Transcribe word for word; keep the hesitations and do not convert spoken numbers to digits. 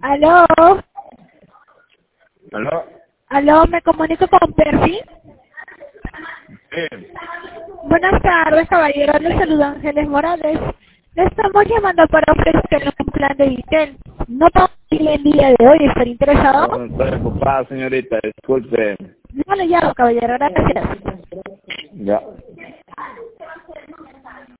Aló. ¿Aló? Aló, me comunico con Percy. Sí. Buenas tardes, caballero. Le saluda Ángeles Morales. Le estamos llamando para ofrecerle un plan de Vitel. No puedo decirle el día de hoy. ¿Estar interesado? No, estoy ocupada, señorita, disculpe. No le llamo, caballero. Gracias. Ya.